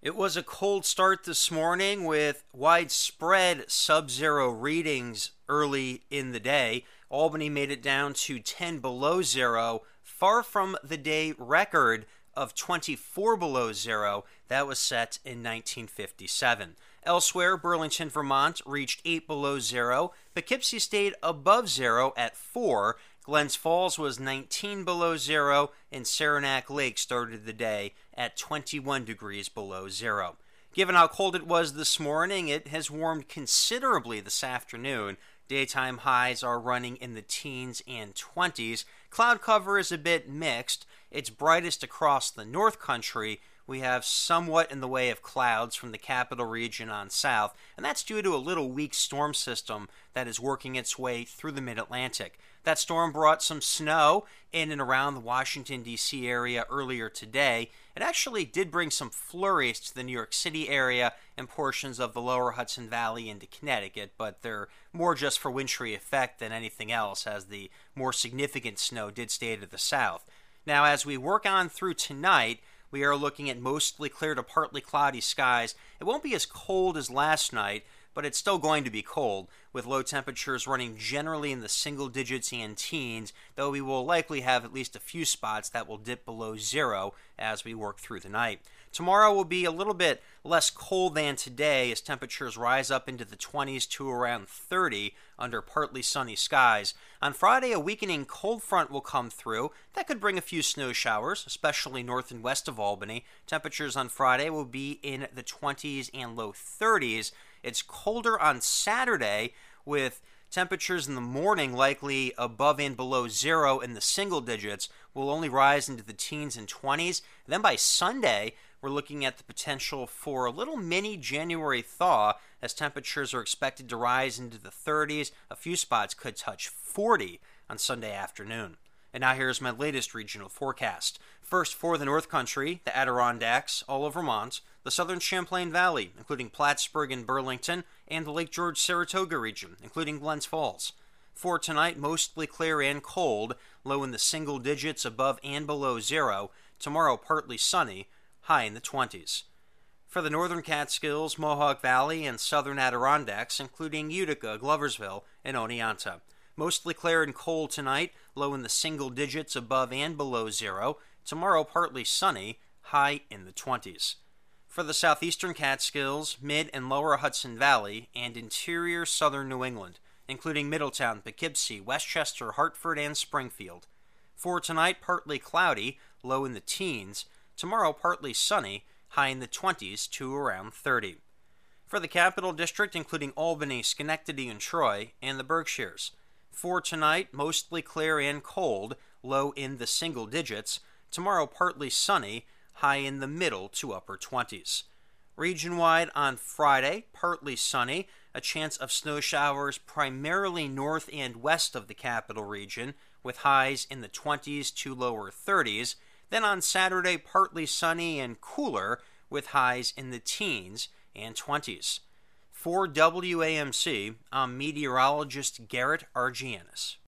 It was a cold start this morning with widespread sub-zero readings early in the day. Albany made it down to 10 below zero, far from the day record of 24 below zero that was set in 1957. Elsewhere, Burlington, Vermont reached 8 below zero. Poughkeepsie stayed above zero at 4. Glens Falls was 19 below zero, and Saranac Lake started the day at 21 degrees below zero. Given how cold it was this morning, it has warmed considerably this afternoon. Daytime highs are running in the teens and 20s. Cloud cover is a bit mixed. It's brightest across the North Country. We have somewhat in the way of clouds from the capital region on south, and that's due to a little weak storm system that is working its way through the mid-Atlantic. That storm brought some snow in and around the Washington, D.C. area earlier today. It actually did bring some flurries to the New York City area and portions of the lower Hudson Valley into Connecticut, but they're more just for wintry effect than anything else, as the more significant snow did stay to the south. Now, as we work on through tonight, we are looking at mostly clear to partly cloudy skies. It won't be as cold as last night, but it's still going to be cold, with low temperatures running generally in the single digits and teens, though we will likely have at least a few spots that will dip below zero as we work through the night. Tomorrow will be a little bit less cold than today as temperatures rise up into the 20s to around 30 under partly sunny skies. On Friday, a weakening cold front will come through. That could bring a few snow showers, especially north and west of Albany. Temperatures on Friday will be in the 20s and low 30s. It's colder on Saturday, with temperatures in the morning likely above and below zero in the single digits, will only rise into the teens and 20s. Then by Sunday, we're looking at the potential for a little mini January thaw as temperatures are expected to rise into the 30s. A few spots could touch 40 on Sunday afternoon. And now here's my latest regional forecast. First, for the North Country, the Adirondacks, all of Vermont, the southern Champlain Valley, including Plattsburgh and Burlington, and the Lake George-Saratoga region, including Glens Falls. For tonight, mostly clear and cold, low in the single digits above and below zero. Tomorrow, partly sunny, high in the 20s. For the northern Catskills, Mohawk Valley, and southern Adirondacks, including Utica, Gloversville, and Oneonta. Mostly clear and cold tonight, low in the single digits above and below zero. Tomorrow, partly sunny, high in the 20s. For the southeastern Catskills, mid and lower Hudson Valley, and interior southern New England, including Middletown, Poughkeepsie, Westchester, Hartford, and Springfield. For tonight, partly cloudy, low in the teens. Tomorrow, partly sunny, high in the 20s to around 30. For the Capital District, including Albany, Schenectady, and Troy, and the Berkshires. For tonight, mostly clear and cold, low in the single digits. Tomorrow, partly sunny, high in the middle to upper 20s. Region-wide on Friday, partly sunny, a chance of snow showers primarily north and west of the capital region, with highs in the 20s to lower 30s. Then on Saturday, partly sunny and cooler, with highs in the teens and 20s. For WAMC, I'm meteorologist Garrett Argianis.